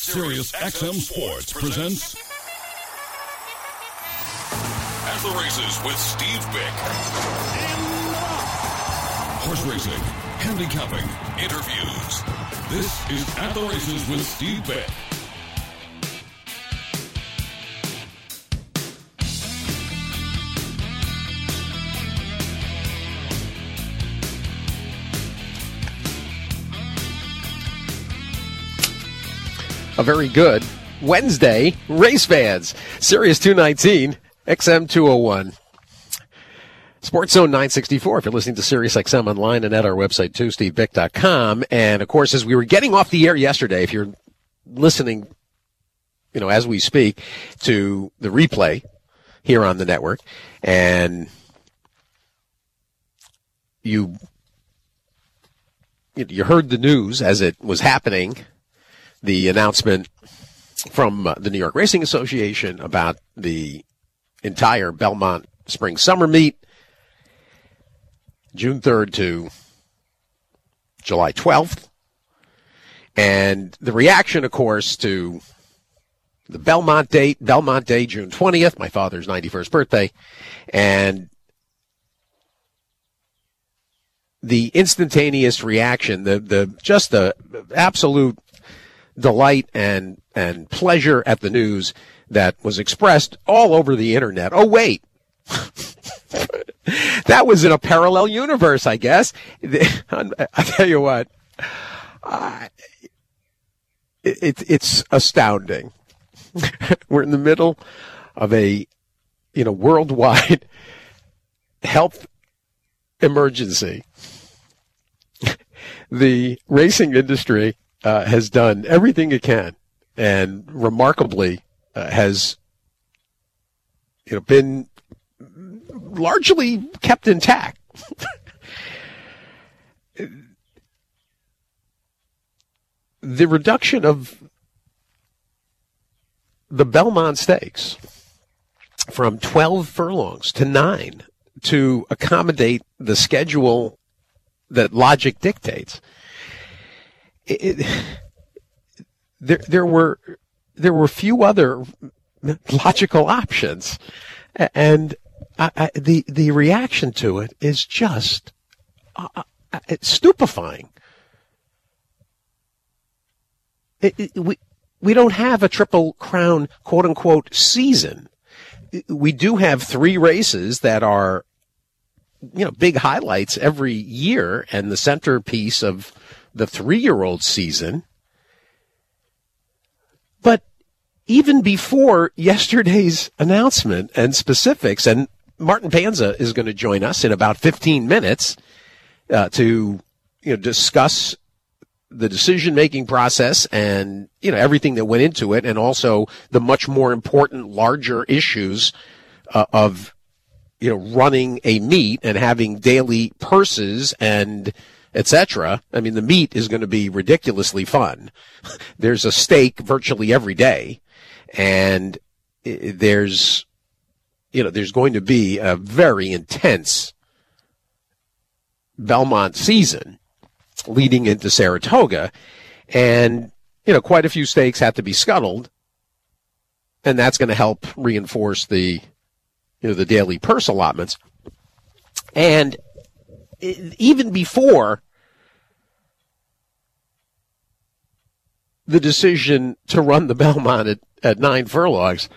Sirius XM Sports presents At the Races with Steve Bick. Horse racing, handicapping, interviews. This is At the Races with Steve Bick. A very good Wednesday, race fans. Sirius 219, XM 201. Sports Zone 964 if you're listening to Sirius XM online and at our website too, stevebick.com. And of course, as we were getting off the air yesterday, if you're listening, as we speak, to the replay here on the network, and you heard the news as it was happening, the announcement from the New York Racing Association about the entire Belmont Spring Summer Meet, June 3rd to July 12th. And the reaction, of course, to the Belmont Day, June 20th, my father's 91st birthday, and the instantaneous reaction, the absolute delight and pleasure at the news that was expressed all over the internet. Oh, wait. That was in a parallel universe, I guess. I tell you what, it's astounding. We're in the middle of a, worldwide health emergency. The racing industry has done everything it can, and remarkably has been largely kept intact. The reduction of the Belmont Stakes from 12 furlongs to 9 to accommodate the schedule that logic dictates. There were few other logical options, and the reaction to it is just it's stupefying. We don't have a Triple Crown quote unquote season. We do have 3 races that are big highlights every year, and the centerpiece of the 3-year-old season. But even before yesterday's announcement and specifics, and Martin Panza is going to join us in about 15 minutes to discuss the decision-making process and everything that went into it, and also the much more important, larger issues of running a meet and having daily purses and etc. I mean, the meet is going to be ridiculously fun. There's a stake virtually every day, and there's going to be a very intense Belmont season leading into Saratoga, and quite a few stakes have to be scuttled, and that's going to help reinforce the the daily purse allotments. And even before the decision to run the Belmont at 9 furlongs,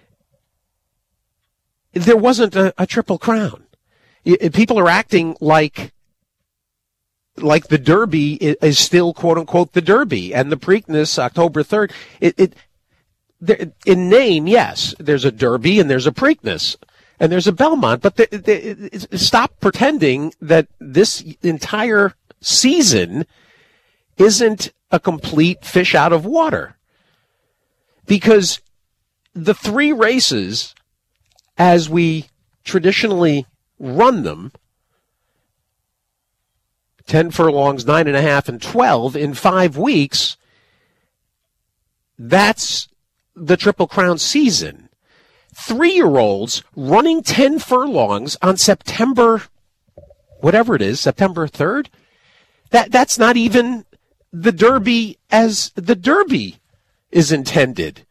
there wasn't a Triple Crown. People are acting like the Derby is still, quote unquote, the Derby, and the Preakness, October 3rd. In name, yes, there's a Derby and there's a Preakness and there's a Belmont, but stop pretending that this entire season isn't a complete fish out of water. Because the 3 races, as we traditionally run them, 10 furlongs, 9.5, and 12 in 5 weeks, that's the Triple Crown season. 3-year-olds running 10 furlongs on September, whatever it is, September 3rd, that's not even the Derby as the Derby is intended.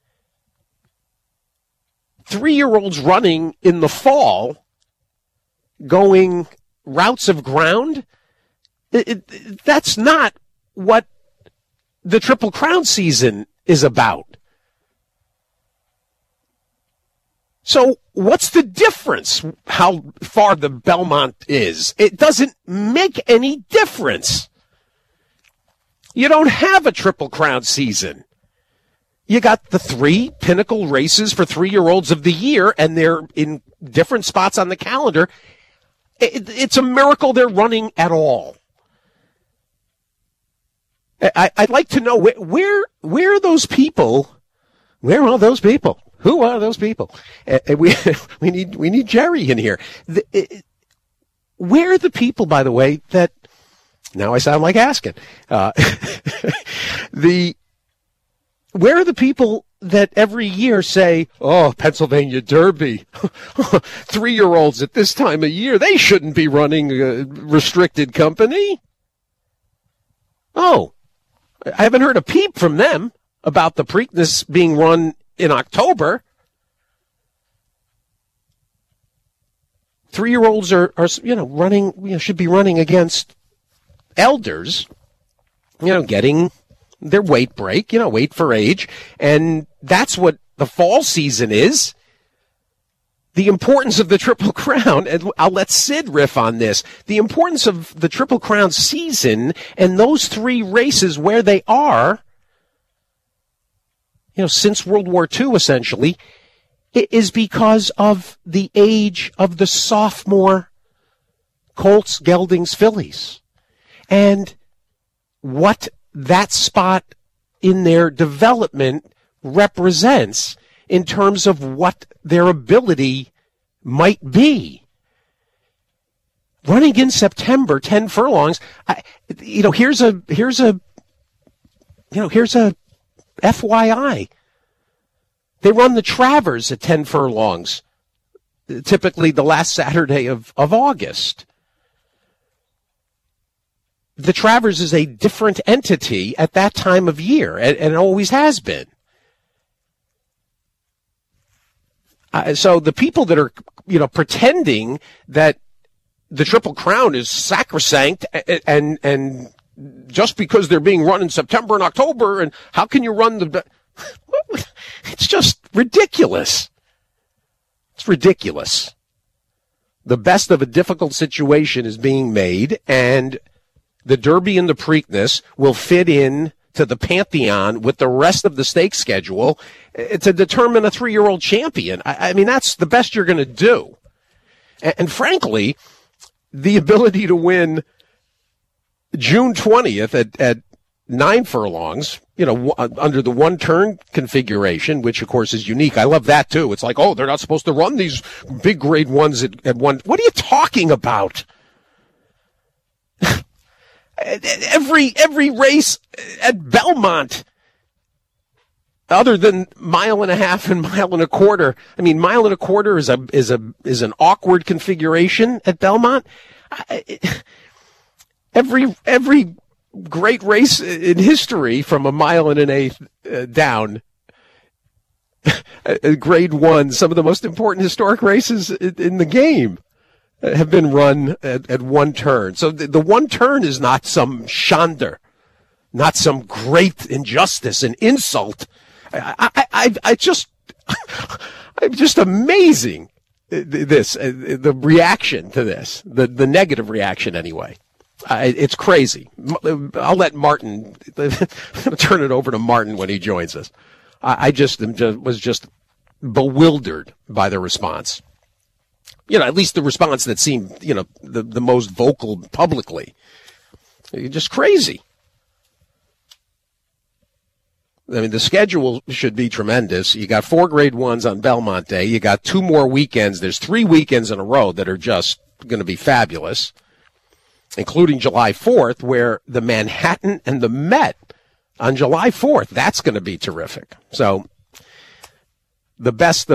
3-year-olds running in the fall, going routes of ground, that's not what the Triple Crown season is about. So what's the difference how far the Belmont is? It doesn't make any difference. You don't have a Triple Crown season. You got the 3 pinnacle races for 3-year-olds of the year, and they're in different spots on the calendar. It's a miracle they're running at all. I'd like to know where are those people? Where are those people? Who are those people? We need Jerry in here. Where are the people, by the way, that now I sound like asking? Where are the people that every year say, oh, Pennsylvania Derby, 3-year-olds at this time of year, they shouldn't be running a restricted company? Oh, I haven't heard a peep from them about the Preakness being run in October. 3-year-olds are running, should be running against elders, getting their weight break, weight for age. And that's what the fall season is. The importance of the Triple Crown, and I'll let Sid riff on this, the importance of the Triple Crown season and those 3 races where they are, since World War II, essentially, it is because of the age of the sophomore Colts, Geldings, fillies. And what that spot in their development represents in terms of what their ability might be. Running in September, 10 furlongs, here's a FYI. They run the Travers at 10 furlongs, typically the last Saturday of August. The Travers is a different entity at that time of year, and it always has been. So the people that are, pretending that the Triple Crown is sacrosanct and just because they're being run in September and October, and how can you run it's just ridiculous. It's ridiculous. The best of a difficult situation is being made, and the Derby and the Preakness will fit in to the pantheon with the rest of the stakes schedule to determine a 3-year-old champion. I mean, that's the best you're going to do. And frankly, the ability to win June 20th at 9 furlongs, under the one-turn configuration, which, of course, is unique. I love that, too. It's like, oh, they're not supposed to run these big grade ones at one. What are you talking about? Every race at Belmont, other than 1.5 miles and 1.25 miles. I mean, 1.25 miles is an awkward configuration at Belmont. Every great race in history from 1.125 miles down, grade 1, some of the most important historic races in the game have been run at one turn. So the one turn is not some schande, not some great injustice and insult. I'm just amazing. The reaction to this, the negative reaction anyway. It's crazy. I'll let Martin turn it over to Martin when he joins us. I was just bewildered by the response. At least the response that seemed, the most vocal publicly. Just crazy. I mean, the schedule should be tremendous. You got 4 grade 1s on Belmont Day. You got 2 more weekends. There's 3 weekends in a row that are just going to be fabulous, including July 4th, where the Manhattan and the Met on July 4th. That's going to be terrific. So the best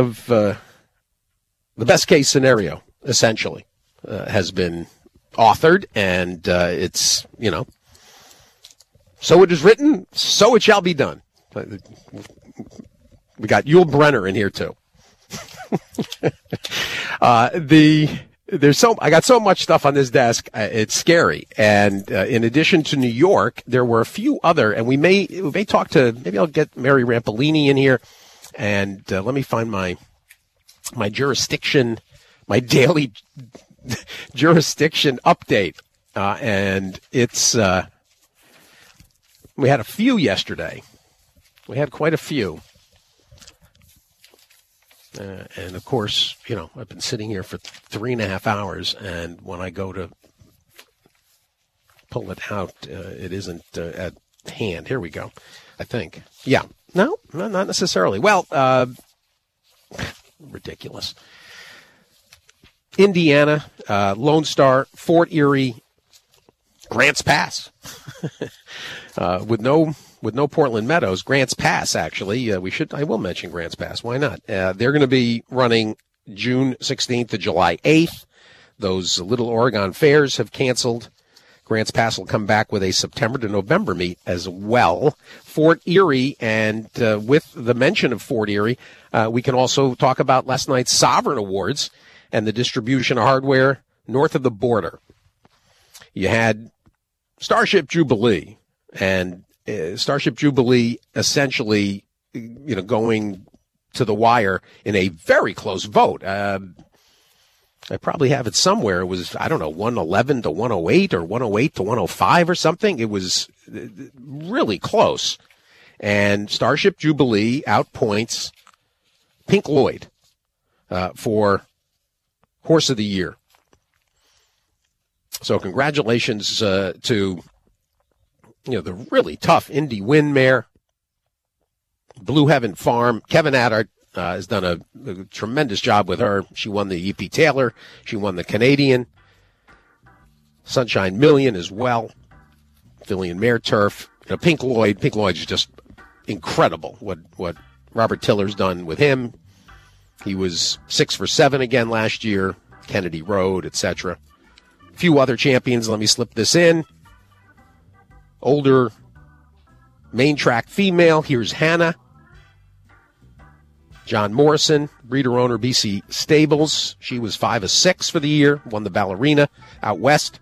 case scenario, essentially, has been authored, and it's, so it is written, so it shall be done. We got Yul Brenner in here too. I got so much stuff on this desk, it's scary. And in addition to New York, there were a few other, and we may talk to, maybe I'll get Mary Rampolini in here, and let me find my jurisdiction, my daily jurisdiction update. And it's we had a few yesterday. We had quite a few. And, of course, I've been sitting here for 3.5 hours, and when I go to pull it out, it isn't at hand. Here we go, I think. Yeah. No, not necessarily. Well, ridiculous. Indiana, Lone Star, Fort Erie, Grants Pass. With no Portland Meadows, Grants Pass, actually. I will mention Grants Pass. Why not? They're going to be running June 16th to July 8th. Those Little Oregon fairs have canceled. Grants Pass will come back with a September to November meet as well. Fort Erie, and with the mention of Fort Erie, we can also talk about last night's Sovereign Awards and the distribution of hardware north of the border. You had Starship Jubilee, and Starship Jubilee essentially, going to the wire in a very close vote. I probably have it somewhere. It was, 111 to 108 or 108 to 105 or something. It was really close. And Starship Jubilee outpoints Pink Lloyd for Horse of the Year. So congratulations to the really tough Indy win mare, Blue Heaven Farm. Kevin Adart has done a tremendous job with her. She won the E.P. Taylor. She won the Canadian. Sunshine Million as well. Filly and Mare Turf. Pink Lloyd's just incredible what Robert Tiller's done with him. He was 6 for 7 again last year. Kennedy Road, etc. A few other champions. Let me slip this in. Older main track female. Here's Hannah. John Morrison, breeder owner, BC Stables. She was 5 of 6 for the year. Won the Ballerina out west.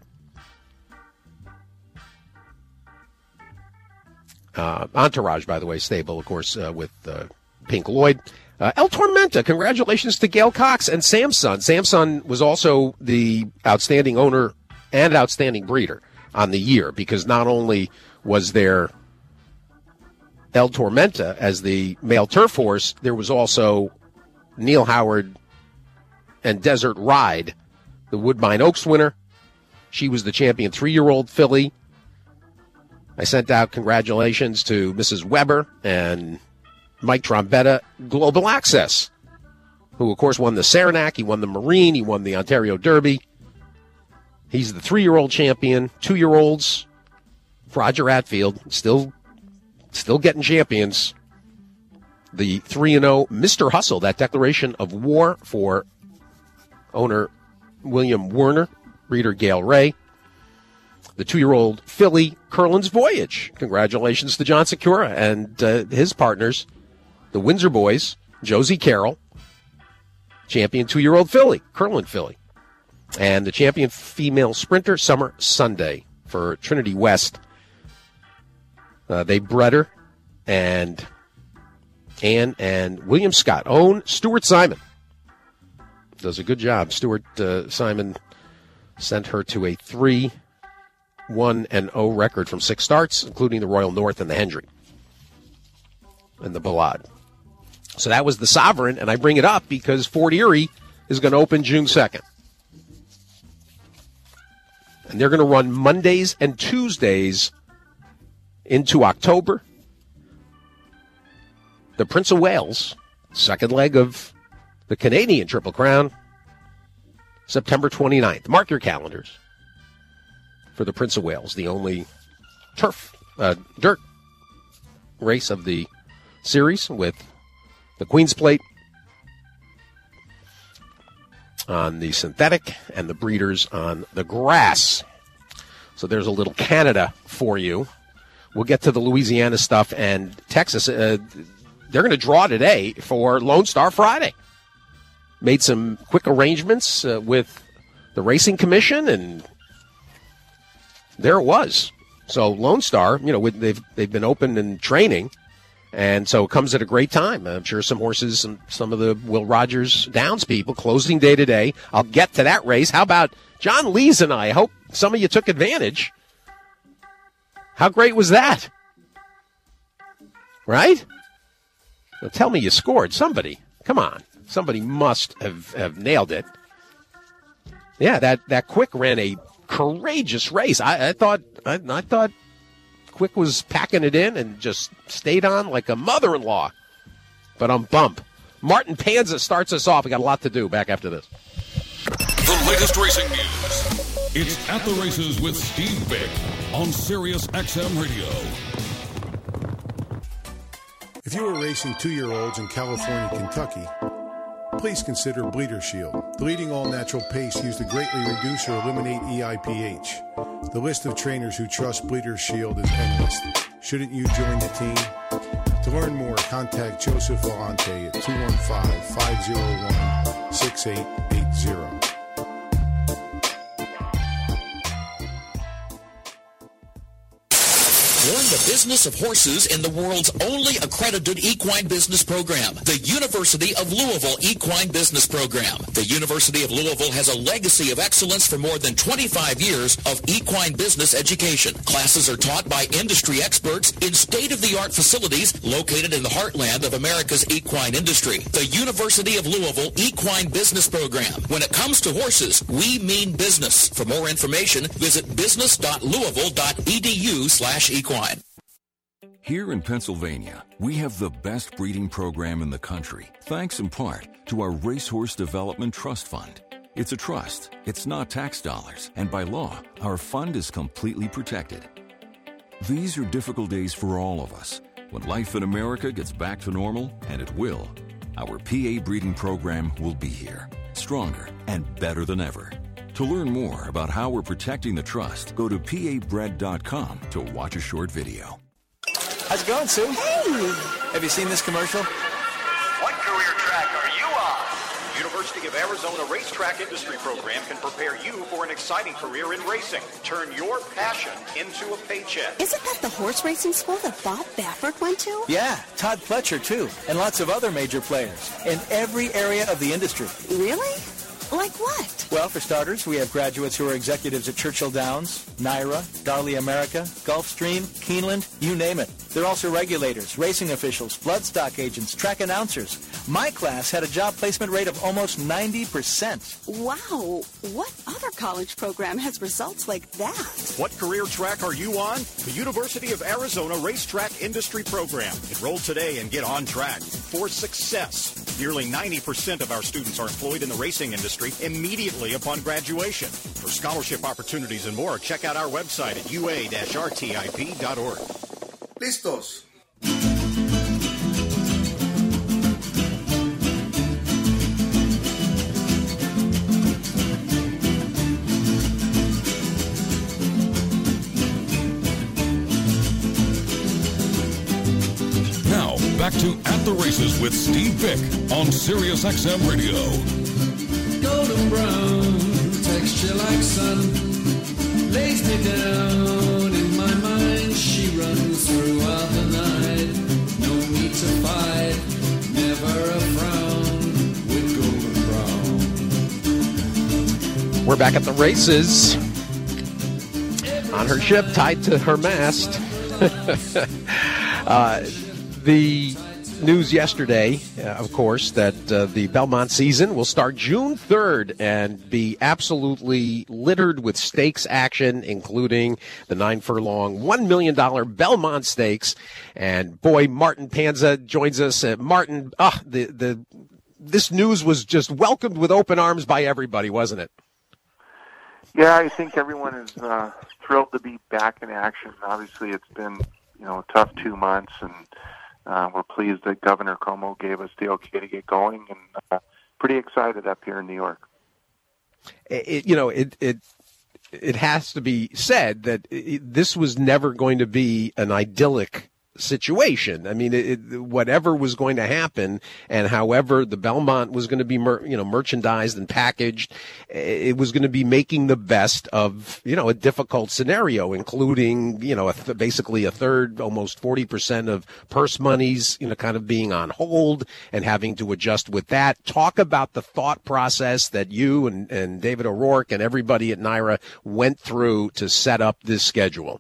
Entourage, by the way, stable, of course, with Pink Lloyd. El Tormenta, congratulations to Gail Cox and Samson. Samson was also the outstanding owner and outstanding breeder on the year, because not only was there El Tormenta as the male turf horse, there was also Neil Howard and Desert Ride, the Woodbine Oaks winner. She was the champion 3-year-old filly. I sent out congratulations to Mrs. Weber and Mike Trombetta, Global Access, who, of course, won the Saranac. He won the Marine. He won the Ontario Derby. He's the 3-year-old champion. 2-year-olds, Roger Atfield, still getting champions. The 3-0 Mr. Hustle, that declaration of war for owner William Werner, breeder Gail Ray. The 2-year-old filly, Curlin's Voyage. Congratulations to John Secura and his partners, the Windsor boys, Josie Carroll, champion 2-year-old filly, Curlin filly. And the champion female sprinter, Summer Sunday, for Trinity West. They bred her, and Ann and William Scott own Stuart Simon. Does a good job. Stuart Simon sent her to a 3-1-0 record from 6 starts, including the Royal North and the Hendry and the Ballade. So that was the Sovereign, and I bring it up because Fort Erie is going to open June 2nd. And they're going to run Mondays and Tuesdays into October. The Prince of Wales, second leg of the Canadian Triple Crown, September 29th. Mark your calendars for the Prince of Wales, the only dirt race of the series, with the Queen's Plate on the synthetic and the breeders on the grass. So there's a little Canada for you. we'll get to the Louisiana stuff and Texas. They're going to draw today for Lone Star Friday. Made some quick arrangements with the Racing Commission, and there it was. So Lone Star, they've been open and training, and so it comes at a great time. I'm sure some horses, some of the Will Rogers Downs people, closing day today. I'll get to that race. How about John Lees and I hope some of you took advantage. How great was that? Right? Well, tell me you scored. Somebody. Come on. Somebody must have nailed it. Yeah, that Quick ran a courageous race. I thought Quick was packing it in and just stayed on like a mother-in-law. But bump. Martin Panza starts us off. We got a lot to do. Back after this. The latest racing news. It's At the Races with Steve Bick on Sirius XM Radio. If you are racing 2-year-olds in California, Kentucky, please consider Bleeder Shield, the leading all-natural paste used to greatly reduce or eliminate EIPH. The list of trainers who trust Bleeder Shield is endless. Shouldn't you join the team? To learn more, contact Joseph Vellante at 215-501-6880. Learn the business of horses in the world's only accredited equine business program, the University of Louisville Equine Business Program. The University of Louisville has a legacy of excellence for more than 25 years of equine business education. Classes are taught by industry experts in state-of-the-art facilities located in the heartland of America's equine industry. The University of Louisville Equine Business Program. When it comes to horses, we mean business. For more information, visit business.louisville.edu/equine. Here in Pennsylvania, we have the best breeding program in the country, thanks in part to our Racehorse Development Trust Fund. It's a trust, it's not tax dollars, and by law, our fund is completely protected. These are difficult days for all of us. When life in America gets back to normal, and it will, our PA breeding program will be here, stronger and better than ever. To learn more about how we're protecting the trust, go to pabred.com to watch a short video. How's it going, Sue? Hey! Have you seen this commercial? What career track are you on? University of Arizona Racetrack Industry Program can prepare you for an exciting career in racing. Turn your passion into a paycheck. Isn't that the horse racing school that Bob Baffert went to? Yeah, Todd Pletcher, too, and lots of other major players in every area of the industry. Really? Like what? Well, for starters, we have graduates who are executives at Churchill Downs, Naira, Darley America, Gulfstream, Keeneland, you name it. They're also regulators, racing officials, bloodstock agents, track announcers. My class had a job placement rate of almost 90%. Wow. What other college program has results like that? What career track are you on? The University of Arizona Racetrack Industry Program. Enroll today and get on track for success. Nearly 90% of our students are employed in the racing industry immediately upon graduation. For scholarship opportunities and more, check out our website at ua-rtip.org. Listos. Now, back to At the Races with Steve Bick on Sirius XM Radio. Golden brown, texture like sun, lays me down in my mind. She runs throughout the night. No need to fight, never a frown with golden brown. We're back at the races on her ship tied to her mast. The news yesterday, of course, that the Belmont season will start June 3rd and be absolutely littered with stakes action, including the 9-furlong, $1 million Belmont Stakes. And boy, Martin Panza joins us. Martin, this news was just welcomed with open arms by everybody, wasn't it? Yeah, I think everyone is thrilled to be back in action. Obviously, it's been a tough 2 months, and we're pleased that Governor Cuomo gave us the okay to get going, and pretty excited up here in New York. it has to be said that this was never going to be an idyllic situation. I mean, whatever was going to happen, and however the Belmont was going to be, merchandised and packaged, it was going to be making the best of, a difficult scenario, including, basically a third, almost 40% of purse monies, kind of being on hold and having to adjust with that. Talk about the thought process that you and David O'Rourke and everybody at NYRA went through to set up this schedule.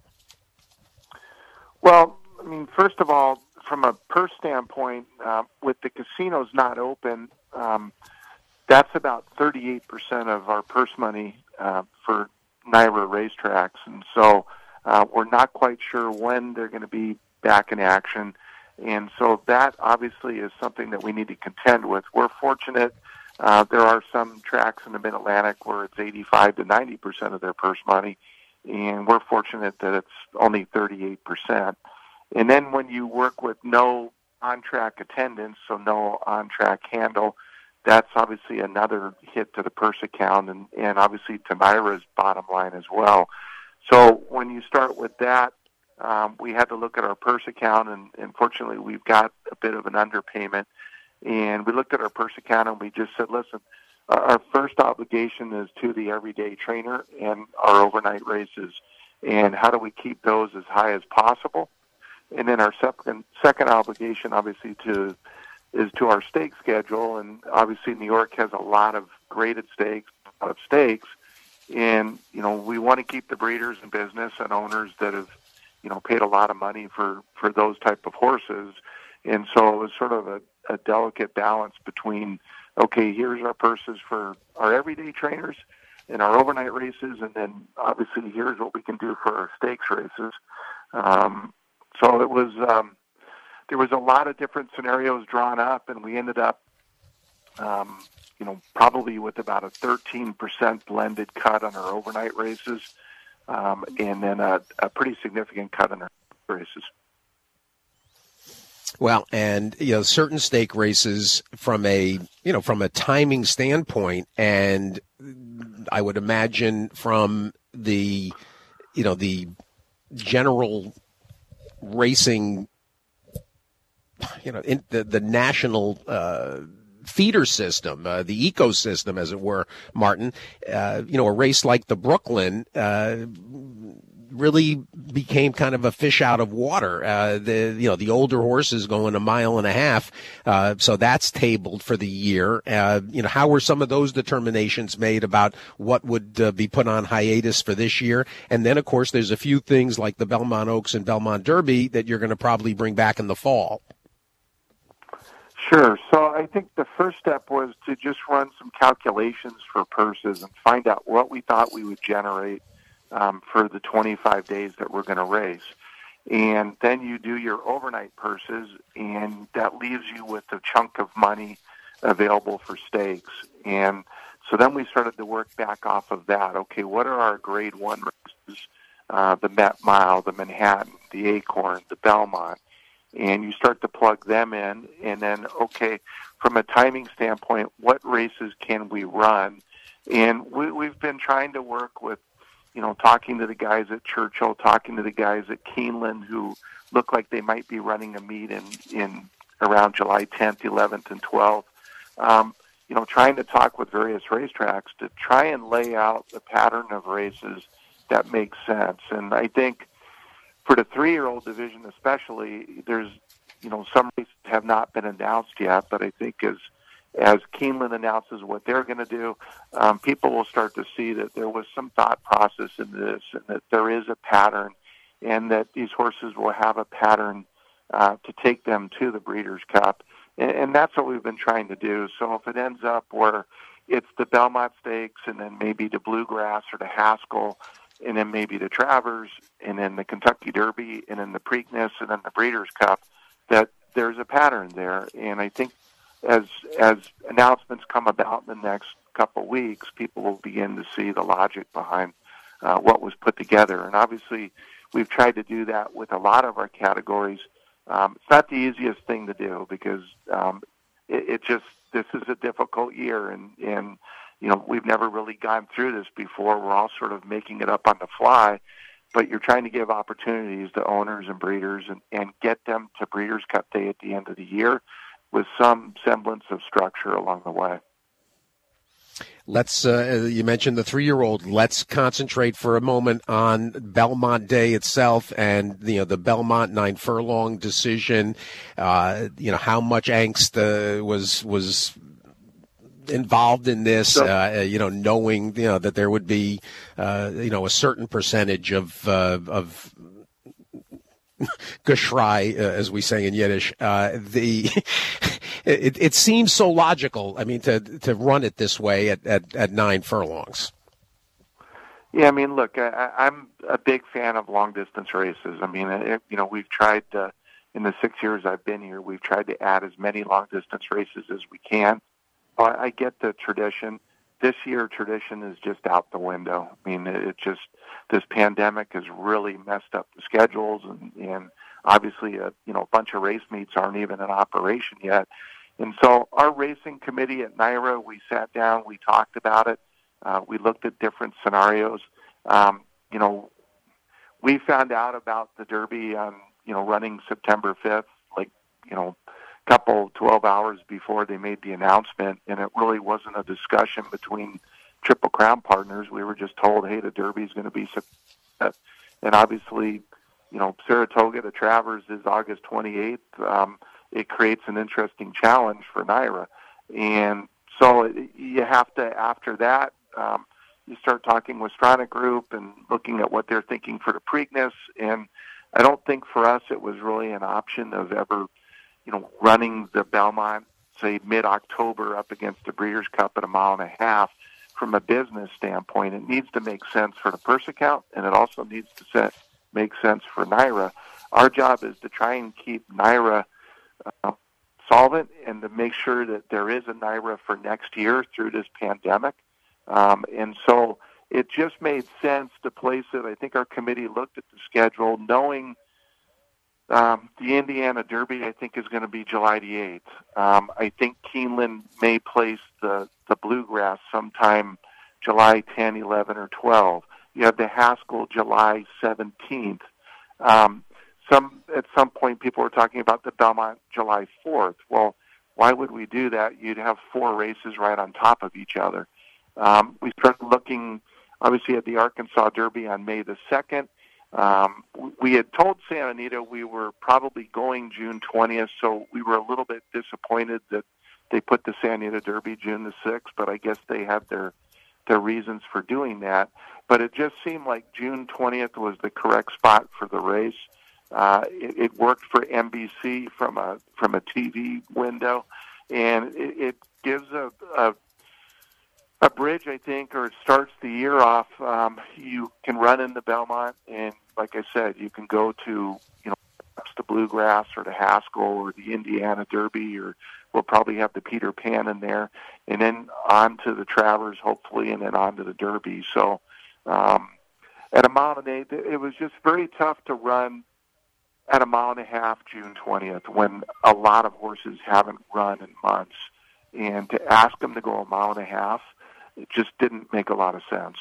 Well, I mean, first of all, from a purse standpoint, with the casinos not open, that's about 38% of our purse money for NYRA racetracks. And so we're not quite sure when they're going to be back in action. And so that obviously is something that we need to contend with. We're fortunate. There are some tracks in the Mid-Atlantic where it's 85 to 90% of their purse money, and we're fortunate that it's only 38%. And then when you work with no on-track attendance, so no on-track handle, that's obviously another hit to the purse account and obviously to NYRA's bottom line as well. So when you start with that, we had to look at our purse account, and fortunately we've got a bit of an underpayment. And we looked at our purse account and we just said, listen, our first obligation is to the everyday trainer and our overnight races. And how do we keep those as high as possible? And then our second obligation, obviously, is to our stake schedule. And obviously, New York has a lot of graded stakes, a lot of stakes. And, we want to keep the breeders in business and owners that have, paid a lot of money for those type of horses. And so it was sort of a delicate balance between, okay, here's our purses for our everyday trainers and our overnight races. And then, obviously, here's what we can do for our stakes races. So it was, there was a lot of different scenarios drawn up, and we ended up, probably with about a 13% blended cut on our overnight races, and then a pretty significant cut on our races. Well, and certain stake races from a timing standpoint, and I would imagine from the general racing, in the national feeder system, the ecosystem, as it were, Martin, a race like the Brooklyn really became kind of a fish out of water. The older horses going 1.5 miles, so that's tabled for the year. How were some of those determinations made about what would be put on hiatus for this year? And then, of course, there's a few things like the Belmont Oaks and Belmont Derby that you're going to probably bring back in the fall. Sure. So I think the first step was to just run some calculations for purses and find out what we thought we would generate for the 25 days that we're going to race. And then you do your overnight purses, and that leaves you with a chunk of money available for stakes. And so then we started to work back off of that. Okay, what are our grade one races? The Met Mile, the Manhattan, the Acorn, the Belmont. And you start to plug them in, and then, okay, from a timing standpoint, what races can we run? And we've been trying to work with, talking to the guys at Churchill, talking to the guys at Keeneland who look like they might be running a meet in around July 10th, 11th, and 12th. Trying to talk with various racetracks to try and lay out the pattern of races that makes sense. And I think for the 3-year-old division especially, there's, some races have not been announced yet, but I think as Keeneland announces what they're going to do, people will start to see that there was some thought process in this and that there is a pattern and that these horses will have a pattern to take them to the Breeders' Cup. And that's what we've been trying to do. So if it ends up where it's the Belmont Stakes and then maybe the Bluegrass or the Haskell and then maybe the Travers and then the Kentucky Derby and then the Preakness and then the Breeders' Cup, that there's a pattern there. And I think as announcements come about in the next couple of weeks, people will begin to see the logic behind what was put together. And obviously, we've tried to do that with a lot of our categories. It's not the easiest thing to do because this is a difficult year, and we've never really gone through this before. We're all sort of making it up on the fly, but you're trying to give opportunities to owners and breeders and get them to Breeders' Cup Day at the end of the year with some semblance of structure along the way. Let's, you mentioned the 3-year-old. Let's concentrate for a moment on Belmont Day itself and, the Belmont 9 furlong decision. How much angst was involved in this, knowing, that there would be, a certain percentage of Geschrei, as we say in Yiddish. It seems so logical. I mean, to run it this way at 9 furlongs. Yeah, I mean, look, I'm a big fan of long distance races. I mean, we've tried in the 6 years I've been here, we've tried to add as many long distance races as we can. I get the tradition. This year, tradition is just out the window. I mean, this pandemic has really messed up the schedules, and obviously, a bunch of race meets aren't even in operation yet. And so our racing committee at NYRA, we sat down, we talked about it, we looked at different scenarios. We found out about the Derby on, running September 5th, couple 12 hours before they made the announcement, and it really wasn't a discussion between Triple Crown partners. We were just told, hey, the Derby is going to be September. And obviously, Saratoga to Travers is August 28th. It creates an interesting challenge for NYRA. And so you have to, after that, you start talking with Stronach Group and looking at what they're thinking for the Preakness. And I don't think for us it was really an option of ever running the Belmont, say, mid-October up against the Breeders' Cup at 1.5 miles. From a business standpoint, it needs to make sense for the purse account, and it also needs to make sense for NYRA. Our job is to try and keep NYRA solvent and to make sure that there is a NYRA for next year through this pandemic. And so it just made sense to place it. I think our committee looked at the schedule, knowing the Indiana Derby, I think, is going to be July the 8th. I think Keeneland may place the Bluegrass sometime July 10, 11, or 12. You have the Haskell July 17th. At some point, people were talking about the Belmont July 4th. Well, why would we do that? You'd have 4 races right on top of each other. We started looking, obviously, at the Arkansas Derby on May the 2nd. We had told Santa Anita we were probably going June 20th, so we were a little bit disappointed that they put the Santa Anita Derby June the 6th, but I guess they had their reasons for doing that. But it just seemed like June 20th was the correct spot for the race. It worked for NBC from a TV window, and it gives a bridge, I think, or it starts the year off. You can run in the Belmont, and like I said, you can go to, perhaps the Bluegrass or the Haskell or the Indiana Derby, or we'll probably have the Peter Pan in there, and then on to the Travers, hopefully, and then on to the Derby. So at 1.8 miles, it was just very tough to run at 1.5 miles June 20th when a lot of horses haven't run in months. And to ask them to go 1.5 miles, it just didn't make a lot of sense.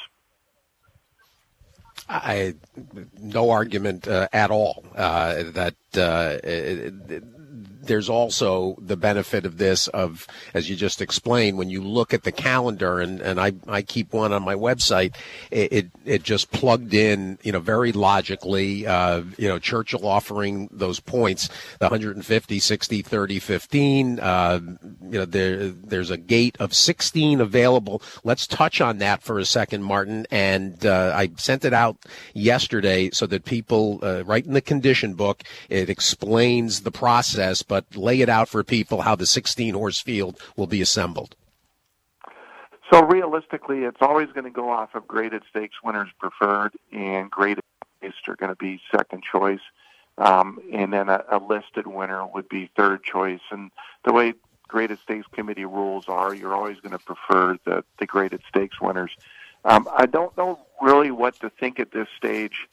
No argument at all that there's also the benefit of this, of, as you just explained, when you look at the calendar, and I keep one on my website, it just plugged in, very logically, Churchill offering those points, the 150, 60, 30, 15, there's a gate of 16 available. Let's touch on that for a second, Martin, and I sent it out yesterday so that people, right in the condition book, it explains the process, but lay it out for people how the 16-horse field will be assembled. So realistically, it's always going to go off of graded stakes winners preferred, and graded stakes are going to be second choice, and then a listed winner would be third choice. And the way graded stakes committee rules are, you're always going to prefer the graded stakes winners. I don't know really what to think at this stage.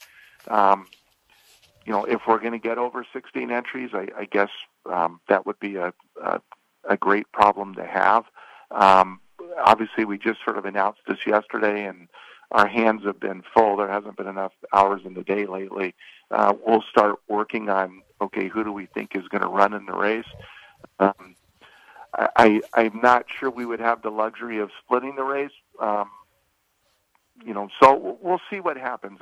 If we're going to get over 16 entries, I guess that would be a great problem to have. obviously we just sort of announced this yesterday, and our hands have been full. There hasn't been enough hours in the day lately. We'll start working on, okay, who do we think is going to run in the race? I'm not sure we would have the luxury of splitting the race. So we'll see what happens.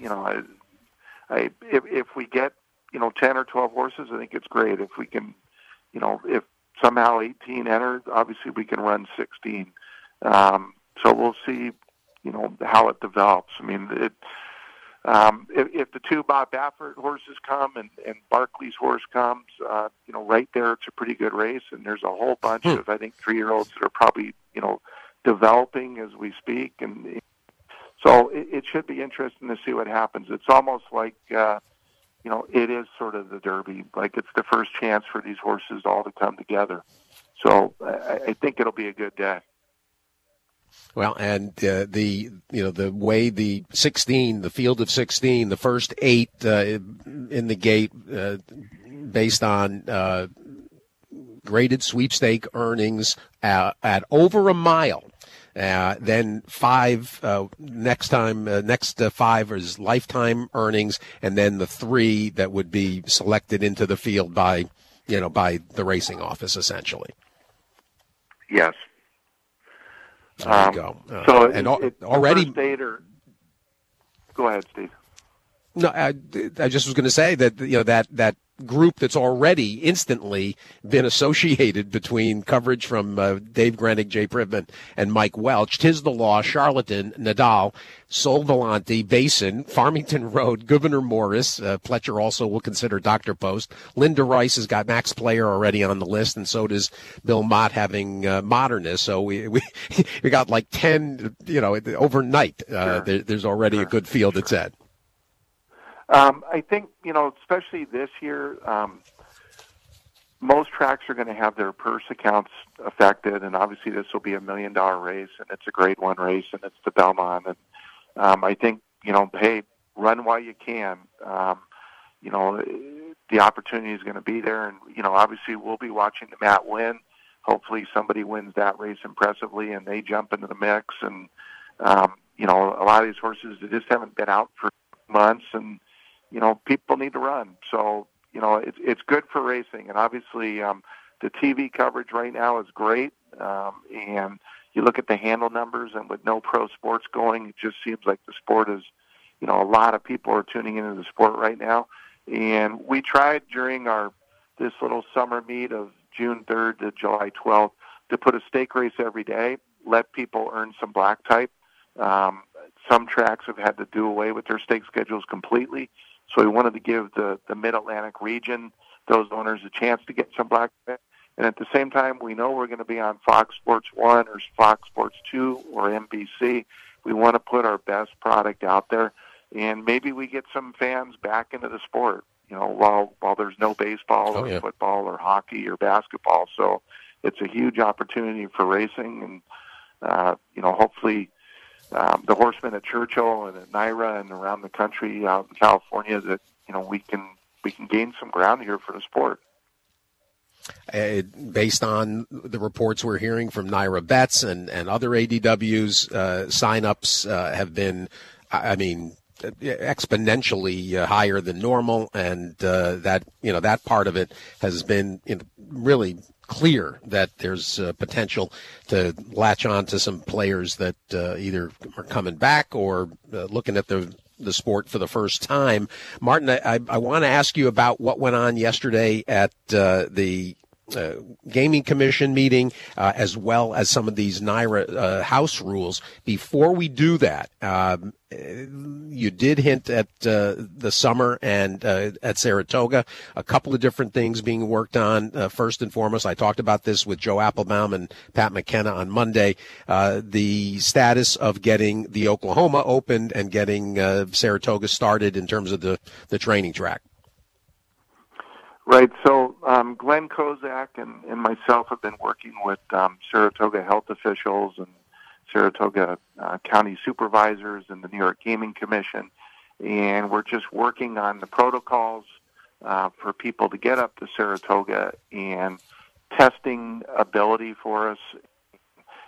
If we get 10 or 12 horses, I think it's great. If we can, if somehow 18 enter, obviously we can run 16. So we'll see, how it develops. I mean, if the two Bob Baffert horses come and Barkley's horse comes, right there, it's a pretty good race. And there's a whole bunch of, I think, 3-year-olds that are probably, developing as we speak. And so it should be interesting to see what happens. It's almost like, it is sort of the Derby. Like it's the first chance for these horses all to come together. So I think it'll be a good day. Well, and the way the field of 16, the first 8 in the gate, based on graded sweepstake earnings at over a mile. Then 5 next 5 is lifetime earnings, and then the 3 that would be selected into the field by the racing office, essentially. Yes. There you go. So and already. Go ahead, Steve. No, I just was going to say that that group that's already instantly been associated between coverage from Dave Grenig, Jay Privman, and Mike Welch. 'Tis the Law, Charlatan, Nadal, Sol Volante, Basin, Farmington Road, Gouverneur Morris. Pletcher also will consider Dr. Post. Linda Rice has got Max Player already on the list, and so does Bill Mott having Modernist. So we got like 10, overnight. Sure. There's already a good field at Ed. I think, especially this year, most tracks are going to have their purse accounts affected, and obviously this will be $1 million race, and it's a Grade 1 race, and it's the Belmont. And I think, hey, run while you can. The opportunity is going to be there, and, obviously we'll be watching the Matt win. Hopefully somebody wins that race impressively, and they jump into the mix. And, a lot of these horses, they just haven't been out for months, and people need to run. So, it's good for racing. And obviously, the TV coverage right now is great. And you look at the handle numbers, and with no pro sports going, it just seems like the sport is, a lot of people are tuning into the sport right now. And we tried during this little summer meet of June 3rd to July 12th to put a stake race every day, let people earn some black type. Some tracks have had to do away with their stake schedules completely. So we wanted to give the Mid-Atlantic region, those owners, a chance to get some black type. And at the same time, we know we're going to be on Fox Sports 1 or Fox Sports 2 or NBC. We want to put our best product out there. And maybe we get some fans back into the sport, while there's no baseball or football or hockey or basketball. So it's a huge opportunity for racing. And, hopefully the horsemen at Churchill and at NYRA and around the country out in California that, we can gain some ground here for the sport. Based on the reports we're hearing from NYRA Bets and other ADWs, signups have been, exponentially higher than normal, and that part of it has been really clear that there's potential to latch on to some players that either are coming back or looking at the sport for the first time. Martin, I want to ask you about what went on yesterday at the Gaming Commission meeting, as well as some of these NYRA house rules. Before we do that, you did hint at the summer and at Saratoga, a couple of different things being worked on. First and foremost, I talked about this with Joe Applebaum and Pat McKenna on Monday, the status of getting the Oklahoma opened and getting Saratoga started in terms of the training track. Right. So Glenn Kozak and myself have been working with Saratoga health officials and Saratoga county supervisors and the New York Gaming Commission, and we're just working on the protocols for people to get up to Saratoga and testing ability for us,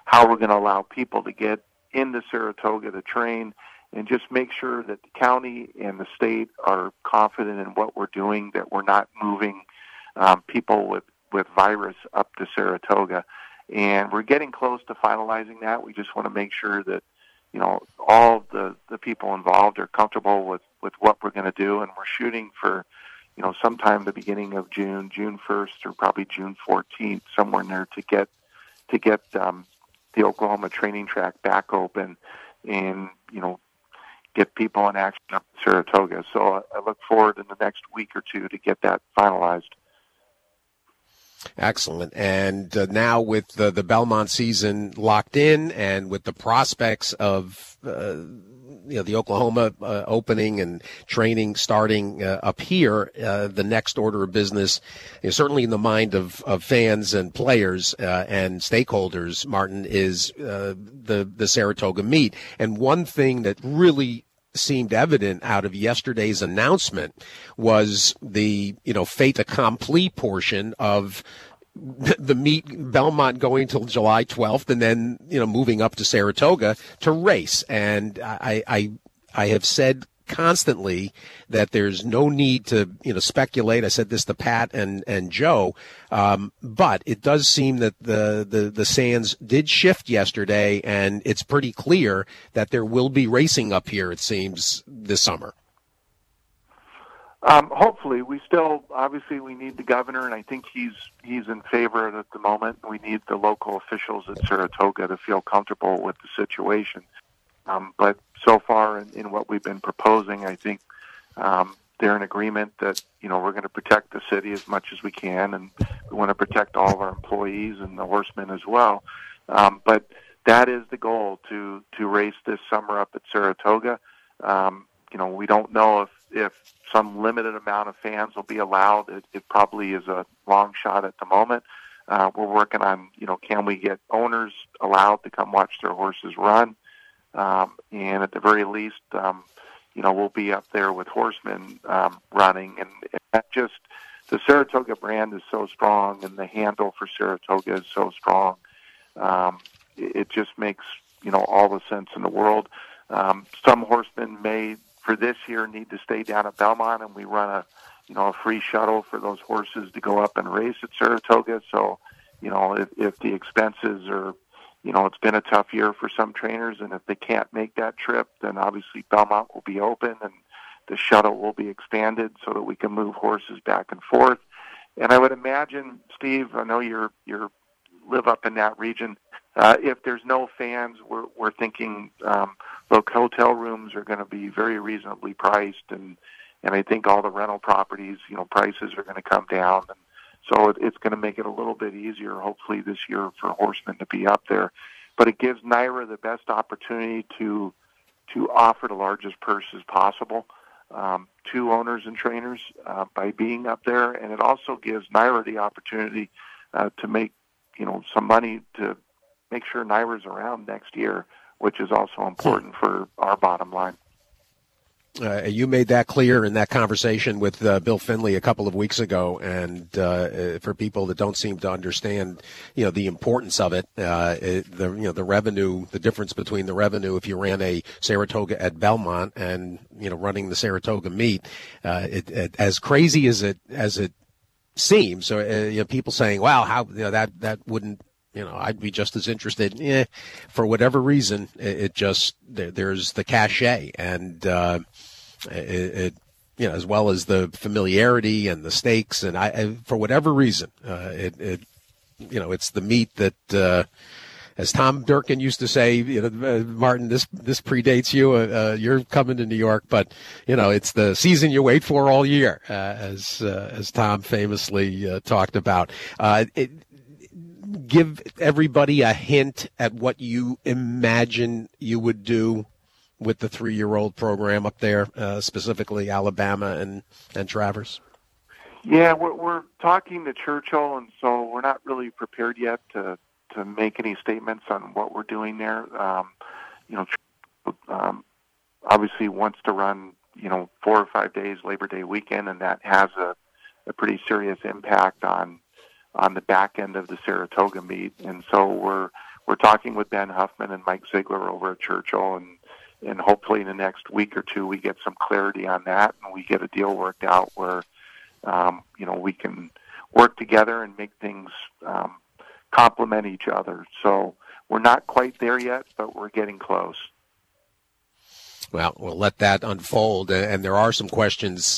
how we're going to allow people to get into Saratoga to train, and just make sure that the county and the state are confident in what we're doing, that we're not moving people with virus up to Saratoga. And we're getting close to finalizing that. We just want to make sure that, all the people involved are comfortable with what we're going to do. And we're shooting for, sometime the beginning of June 1st or probably June 14th, somewhere in there to get the Oklahoma training track back open and, get people in action up in Saratoga. So I look forward in the next week or two to get that finalized. Excellent. And now with the Belmont season locked in, and with the prospects of the Oklahoma opening and training starting up here, the next order of business is certainly in the mind of fans and players and stakeholders, Martin, is the Saratoga meet. And one thing that really seemed evident out of yesterday's announcement was the fait accompli portion of the meet, Belmont going till July 12th, and then moving up to Saratoga to race. And I have said constantly that there's no need to speculate. I said this to Pat and Joe, but it does seem that the sands did shift yesterday, and it's pretty clear that there will be racing up here, it seems, this summer. Hopefully. Obviously we need the governor, and I think he's in favor of it at the moment. We need the local officials at Saratoga to feel comfortable with the situation. But so far in what we've been proposing, I think they're in agreement that, we're going to protect the city as much as we can, and we want to protect all of our employees and the horsemen as well. But that is the goal, to race this summer up at Saratoga. We don't know if some limited amount of fans will be allowed. It probably is a long shot at the moment. We're working on, can we get owners allowed to come watch their horses run? And at the very least, we'll be up there with horsemen running. And that just, the Saratoga brand is so strong, and the handle for Saratoga is so strong. It just makes, all the sense in the world. Some horsemen may, for this year, need to stay down at Belmont, and we run a free shuttle for those horses to go up and race at Saratoga. So, if the expenses are, it's been a tough year for some trainers, and if they can't make that trip, then obviously Belmont will be open and the shuttle will be expanded so that we can move horses back and forth. And I would imagine, Steve, I know you live up in that region. If there's no fans, we're thinking look, hotel rooms are going to be very reasonably priced, and I think all the rental properties, prices are going to come down, and so it's going to make it a little bit easier, hopefully, this year for horsemen to be up there. But it gives NYRA the best opportunity to offer the largest purses possible to owners and trainers by being up there, and it also gives NYRA the opportunity to make some money to make sure NYRA's around next year, which is also important for our bottom line. You made that clear in that conversation with Bill Finley a couple of weeks ago, and for people that don't seem to understand, the importance of it, the revenue, the difference between the revenue if you ran a Saratoga at Belmont and running the Saratoga meet, as crazy as it seems. So people saying, "Wow, how that wouldn't." I'd be just as interested. For whatever reason, it just there's the cachet, and it as well as the familiarity and the stakes, and for whatever reason, it's the meet that, as Tom Durkin used to say, Martin, this predates you. You're coming to New York, but it's the season you wait for all year, as Tom famously talked about. Give everybody a hint at what you imagine you would do with the 3-year-old program up there, specifically Alabama and Travers. Yeah, we're talking to Churchill, and so we're not really prepared yet to make any statements on what we're doing there. Obviously wants to run 4 or 5 days Labor Day weekend, and that has a pretty serious impact on the back end of the Saratoga meet. And so we're we're talking with Ben Huffman and Mike Ziegler over at Churchill, and hopefully in the next week or two we get some clarity on that, and we get a deal worked out where we can work together and make things complement each other. So we're not quite there yet, but we're getting close. Well, we'll let that unfold, and there are some questions.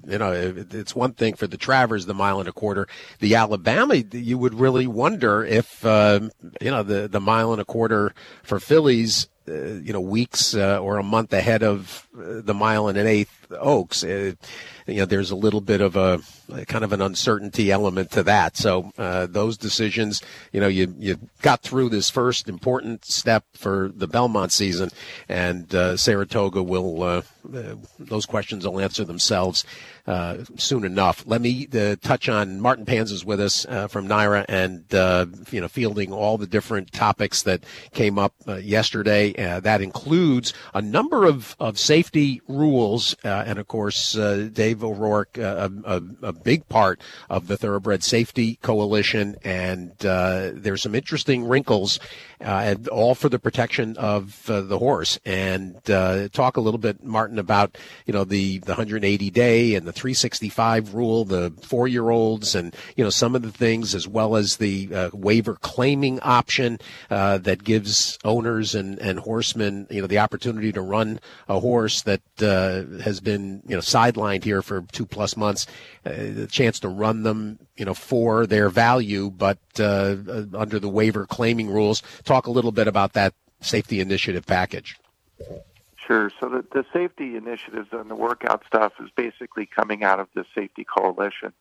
It's one thing for the Travers, the 1.25 miles. The Alabama, you would really wonder if the 1.25 miles for fillies, weeks or a month ahead of the 1 1/8 Oaks. There's a little bit of a kind of an uncertainty element to that. So those decisions, you got through this first important step for the Belmont season, and Saratoga will those questions will answer themselves soon enough. Let me touch on Martin Panza's with us from NYRA, and fielding all the different topics that came up yesterday. That includes a number of safety rules, and of course Dave O'Rourke, a big part of the Thoroughbred Safety Coalition, and there's some interesting wrinkles, and all for the protection of the horse. And talk a little bit, Martin, about the 180-day and the 365 rule, the 4-year-olds, and some of the things, as well as the waiver claiming option that gives owners and horsemen the opportunity to run a horse that has been sidelined here for 2+ months, the chance to run them for their value, but under the waiver claiming rules. Talk a little bit about that safety initiative package. Sure. So the safety initiatives and the workout stuff is basically coming out of the Safety Coalition.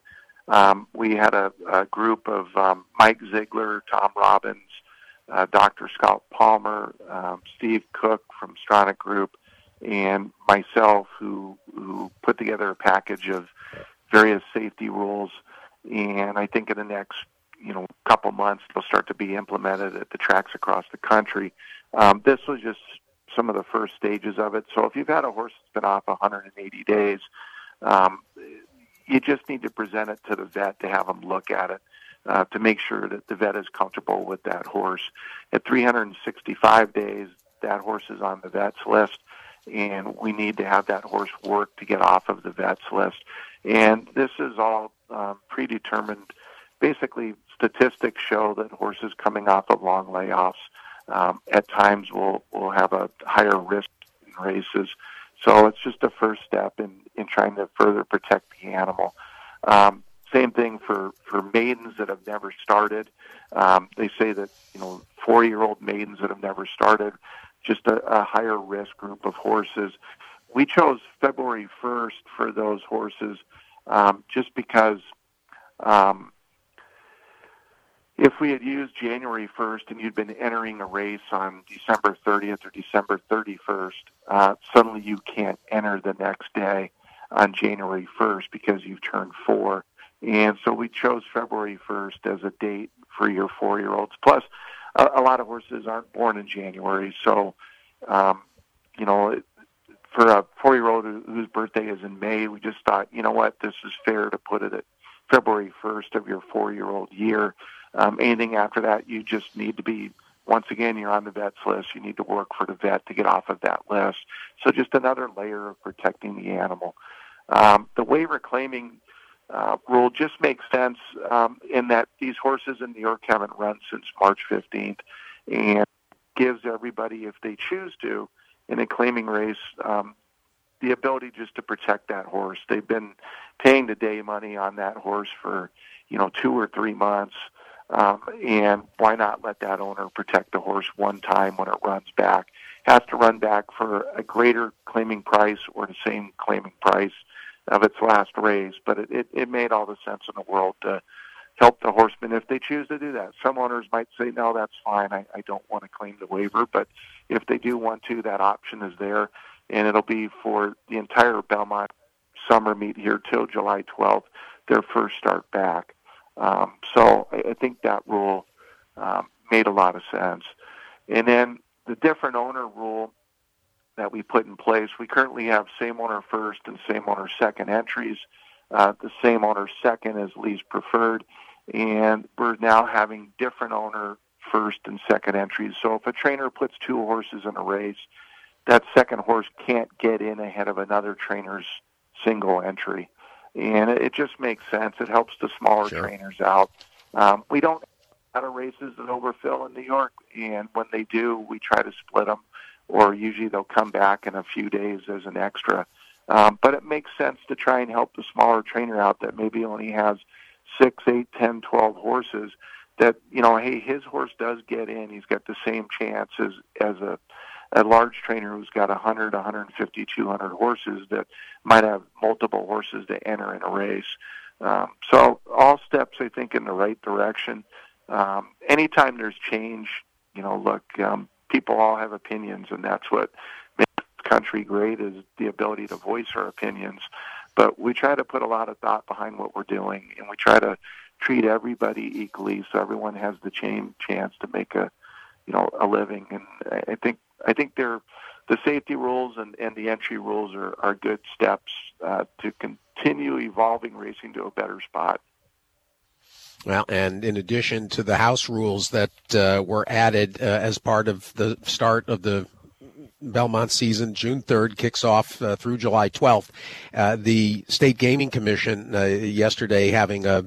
We had a group of Mike Ziegler, Tom Robbins, Dr. Scott Palmer, Steve Cook from Stronach Group, and myself, who put together a package of various safety rules. And I think in the next couple months they'll start to be implemented at the tracks across the country. This was just some of the first stages of it. So if you've had a horse that's been off 180 days, you just need to present it to the vet to have them look at it, to make sure that the vet is comfortable with that horse. At 365 days, that horse is on the vet's list, and we need to have that horse work to get off of the vet's list. And this is all predetermined. Basically, statistics show that horses coming off of long layoffs at times will have a higher risk in races. So it's just a first step in trying to further protect the animal. Same thing for maidens that have never started. They say that 4-year-old maidens that have never started, just a higher risk group of horses. We chose February 1st for those horses just because if we had used January 1st and you'd been entering a race on December 30th or December 31st, suddenly you can't enter the next day on January 1st because you've turned 4. And so we chose February 1st as a date for your 4-year-olds. Plus, a lot of horses aren't born in January. So, for a 4-year-old whose birthday is in May, we just thought, this is fair to put it at February 1st of your 4-year-old year. Anything after that, you just need to be, once again, you're on the vet's list. You need to work for the vet to get off of that list. So just another layer of protecting the animal. The waiver claiming rule just makes sense in that these horses in New York haven't run since March 15th, and gives everybody, if they choose to, in a claiming race, the ability just to protect that horse. They've been paying the day money on that horse for 2 or 3 months, and why not let that owner protect the horse one time when it runs back? Has to run back for a greater claiming price or the same claiming price of its last race, but it made all the sense in the world to help the horsemen if they choose to do that. Some owners might say, no, that's fine, I don't want to claim the waiver, but if they do want to, that option is there, and it'll be for the entire Belmont summer meet here till July 12th, their first start back. So I think that rule made a lot of sense. And then the different owner rule that we put in place, we currently have same owner first and same owner second entries. The same owner second is least preferred, and we're now having different owner first and second entries. So if a trainer puts 2 horses in a race, that second horse can't get in ahead of another trainer's single entry. And it just makes sense. It helps the smaller trainers out. We don't have a lot of races that overfill in New York, and when they do, we try to split them, or usually they'll come back in a few days as an extra. But it makes sense to try and help the smaller trainer out that maybe only has 6, 8, 10, 12 horses, that, hey, his horse does get in. He's got the same chance as a large trainer who's got 100, 150, 200 horses that might have multiple horses to enter in a race. So all steps, I think, in the right direction. Anytime there's change, people all have opinions, and that's what makes the country great, is the ability to voice our opinions. But we try to put a lot of thought behind what we're doing, and we try to treat everybody equally so everyone has the same chance to make a living. And I think the safety rules and the entry rules are good steps to continue evolving racing to a better spot. Well, and in addition to the house rules that were added as part of the start of the Belmont season, June 3rd kicks off through July 12th. The State Gaming Commission yesterday having a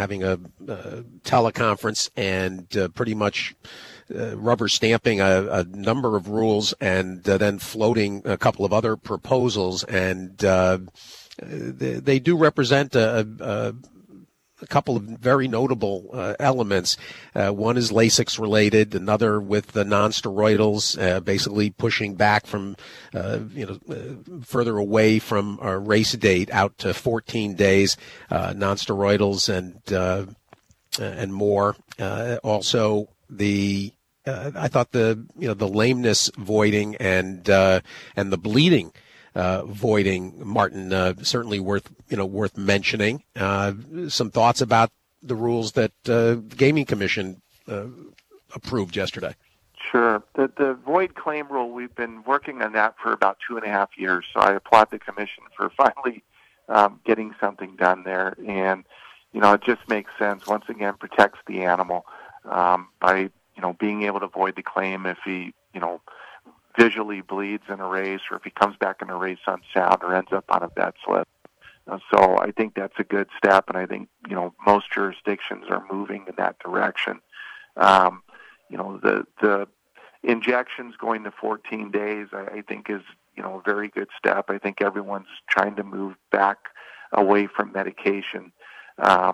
teleconference and pretty much rubber stamping a number of rules, and then floating a couple of other proposals, and they do represent a couple of very notable elements. One is Lasix related, another with the non-steroidals, basically pushing back from, further away from a race date out to 14 days, non-steroidals and more. Also, I thought the lameness voiding and the bleeding voiding, Martin, certainly worth mentioning. Some thoughts about the rules that the Gaming Commission approved yesterday. Sure. The void claim rule, we've been working on that for about 2.5 years, so I applaud the Commission for finally getting something done there. And, it just makes sense. Once again, protects the animal by, being able to void the claim if he, visually bleeds in a race, or if he comes back in a race unsound or ends up on a vet slip. So I think that's a good step, and I think, most jurisdictions are moving in that direction. The injections going to 14 days, I think is, a very good step. I think everyone's trying to move back away from medication. I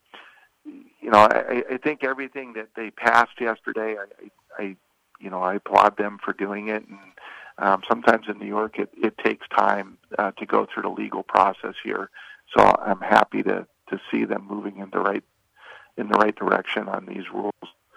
think everything that they passed yesterday, I applaud them for doing it. And sometimes in New York, it takes time to go through the legal process here. So I'm happy to see them moving in the right direction on these rules.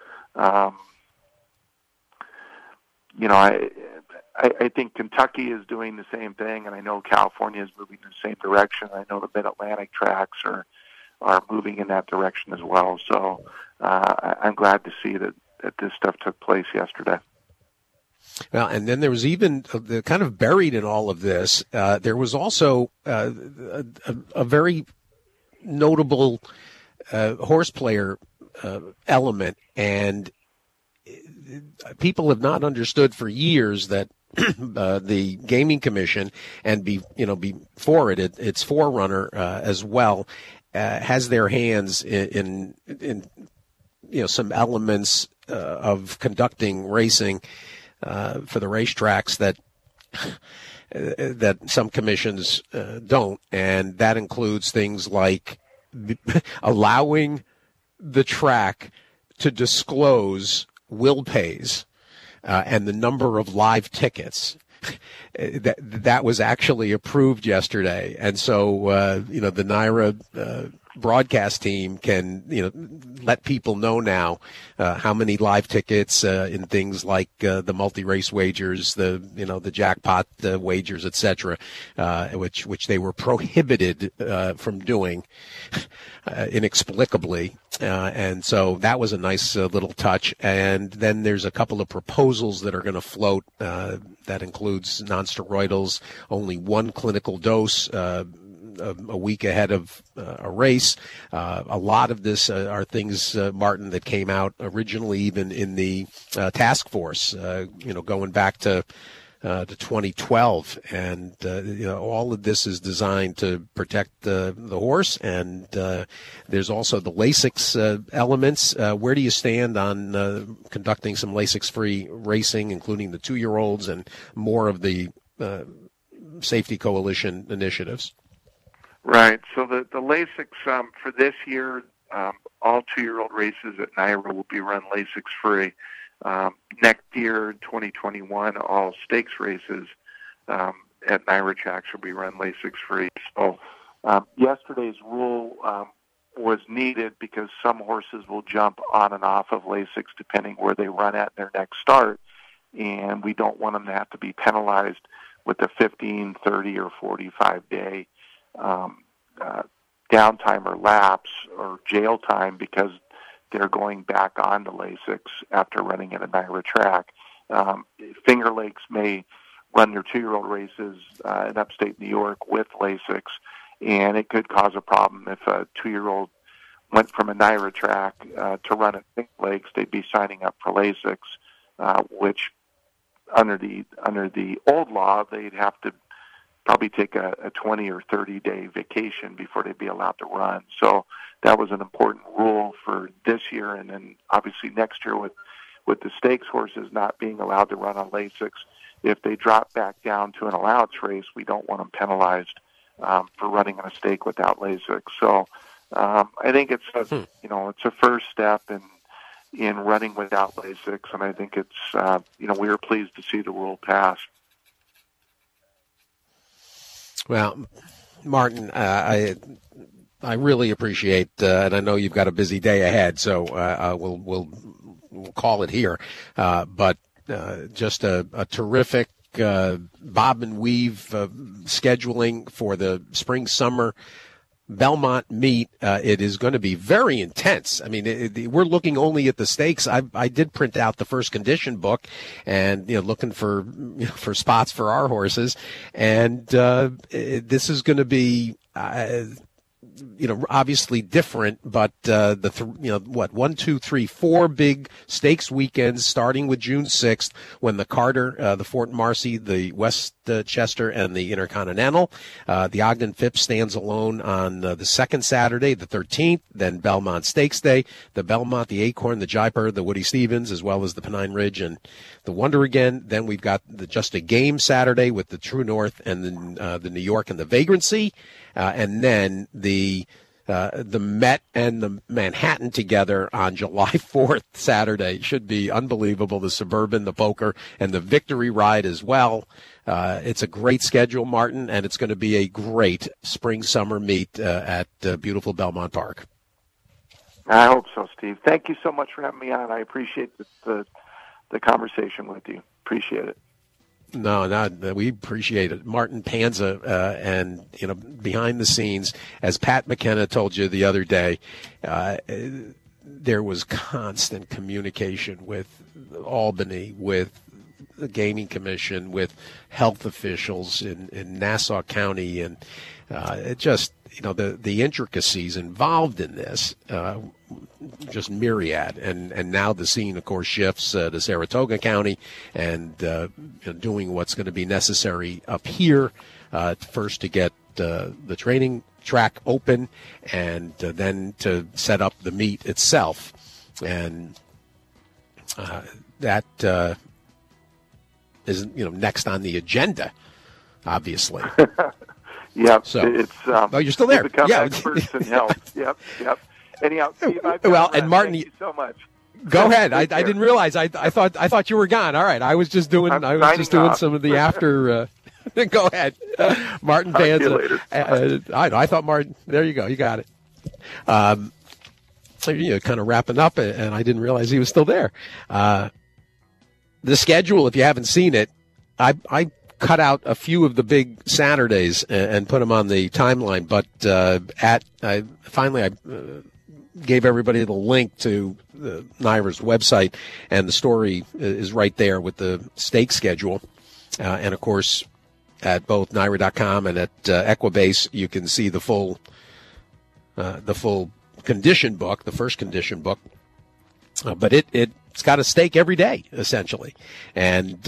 I think Kentucky is doing the same thing, and I know California is moving in the same direction. I know the Mid-Atlantic tracks are moving in that direction as well. So I'm glad to see that this stuff took place yesterday. Well, and then there was even kind of buried in all of this, there was also a very notable horse player element, and people have not understood for years that the Gaming Commission, and before its forerunner as well, has their hands in some elements of conducting racing for the racetracks that some commissions don't, and that includes things like allowing the track to disclose will pays and the number of live tickets. That was actually approved yesterday, and so the NYRA broadcast team can let people know now how many live tickets in things like the multi-race wagers, the jackpot wagers, etc., which they were prohibited from doing inexplicably, and so that was a nice little touch. And then there's a couple of proposals that are going to float that includes non-steroidals, only one clinical dose a week ahead of a race. A lot of this are things, Martin, that came out originally even in the task force, going back to 2012, and all of this is designed to protect the horse. And there's also the Lasix elements. Where do you stand on conducting some Lasix-free racing, including the 2-year-olds and more of the Safety Coalition initiatives? Right. So the Lasix for this year, all 2-year-old races at NYRA will be run Lasix-free. Next year, 2021, all stakes races at NYRA tracks will be run Lasix-free. So yesterday's rule was needed because some horses will jump on and off of Lasix depending where they run at their next start, and we don't want them to have to be penalized with a 15, 30, or 45-day downtime or lapse or jail time because they're going back on to Lasix after running at a NYRA track. Finger Lakes may run their 2-year-old races in upstate New York with Lasix, and it could cause a problem if a 2-year-old went from a NYRA track to run at Finger Lakes. They'd be signing up for Lasix, which under the old law, they'd have to probably take a 20 or 30-day vacation before they'd be allowed to run. So that was an important rule for this year, and then obviously next year with the stakes horses not being allowed to run on Lasix. If they drop back down to an allowance race, we don't want them penalized for running on a stake without Lasix. So I think it's a first step in running without Lasix, and I think it's we were pleased to see the rule pass. Well, Martin, I really appreciate, and I know you've got a busy day ahead, so we'll call it here. But just a terrific bob and weave scheduling for the spring-summer Belmont meet. It is going to be very intense. I mean, we're looking only at the stakes. I did print out the first condition book, and looking for spots for our horses, and this is going to be. Obviously different, but 1, 2, 3, 4 big stakes weekends, starting with June 6th, when the Carter, the Fort Marcy, the Westchester, and the Intercontinental. The Ogden Phipps stands alone on the second Saturday, the 13th, then Belmont Stakes Day, the Belmont, the Acorn, the Jaipur, the Woody Stevens, as well as the Pennine Ridge and the Wonder Again. Then we've got Just a Game Saturday with the True North and the New York and the Vagrancy. And then the Met and the Manhattan together on July 4th, Saturday. Should be unbelievable. The Suburban, the Poker, and the Victory Ride as well. It's a great schedule, Martin, and it's going to be a great spring-summer meet at beautiful Belmont Park. I hope so, Steve. Thank you so much for having me on. I appreciate the conversation with you. Appreciate it. No, we appreciate it. Martin Panza, and, behind the scenes, as Pat McKenna told you the other day, there was constant communication with Albany, with the Gaming Commission, with health officials in Nassau County, and it just, the intricacies involved in this, just myriad. And now the scene, of course, shifts to Saratoga County, and doing what's going to be necessary up here, first to get the training track open, and then to set up the meet itself. And that is, next on the agenda, obviously. Yep. So, it's you're still there. Become Yeah. experts in health. Yep. Anyhow, Steve, and Martin, thank you so much. Go ahead. I didn't realize. I thought you were gone. All right. I was just doing some of the after. Go ahead, Martin Panza. I thought Martin. There you go. You got it. So kind of wrapping up, and I didn't realize he was still there. The schedule, if you haven't seen it, I cut out a few of the big Saturdays and put them on the timeline. But I gave everybody the link to NYRA's website, and the story is right there with the stake schedule. And of course, at both NYRA.com and at Equibase. You can see the full condition book, the first condition book. But it's got a stake every day, essentially. And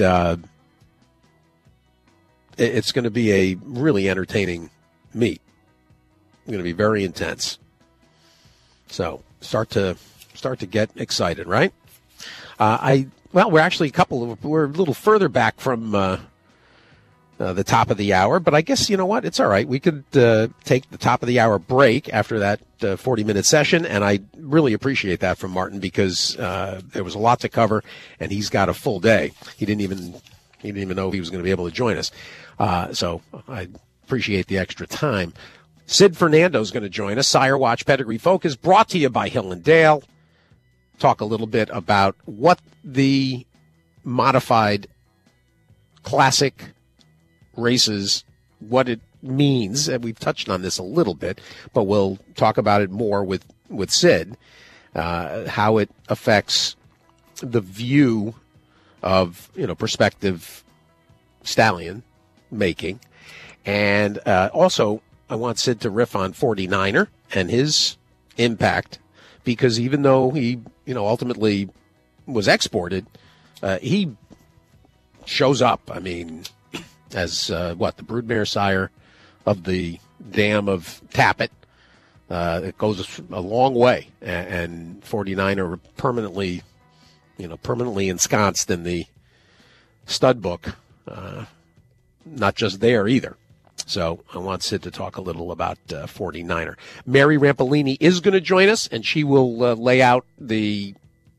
it's going to be a really entertaining meet. It's going to be very intense. So start to get excited, right? We're actually we're a little further back from the top of the hour, but I guess, you know what? It's all right. We could take the top of the hour break after that 40-minute session, and I really appreciate that from Martin because there was a lot to cover, and he's got a full day. He didn't even know if he was going to be able to join us. So I appreciate the extra time. Sid Fernando is going to join us. Sire Watch Pedigree Focus, brought to you by Hill & Dale. Talk a little bit about what the modified classic races, what it means. And we've touched on this a little bit, but we'll talk about it more with Sid, how it affects the view of, prospective stallion making. And also, I want Sid to riff on 49er and his impact, because even though he, ultimately was exported, he shows up. I mean, as the broodmare sire of the dam of Tappet. It goes a long way, and 49er permanently ensconced in the stud book. Not just there either. So I want Sid to talk a little about 49er. Mary Rampolini is going to join us, and she will lay out the